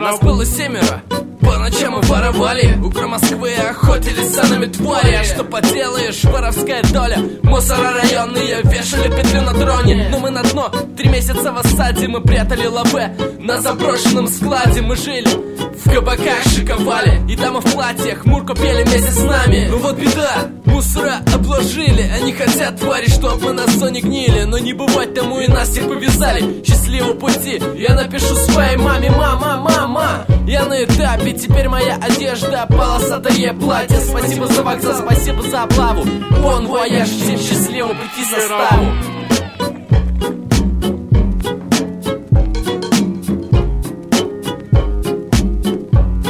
Нас было 7. По ночам мы воровали, около Москвы охотились за нами твари. А что поделаешь, воровская доля. Мусора районные вешали петлю на дроне. Но мы на дно, 3 месяца в осаде. Мы прятали лаве на заброшенном складе. Мы жили в кабаках, шиковали, и дамы в платьях Мурку пели вместе с нами. Ну вот беда, мусора обложили. Они хотят, твари, чтоб мы на зоне гнили. Но не бывать тому, и нас всех повязали. Счастливого пути я напишу своей маме: мама, мама, я на этапе, теперь моя одежда полосатое платье. Спасибо за вокзал, спасибо за облаву. Бон вояж, всем счастливого пути составу.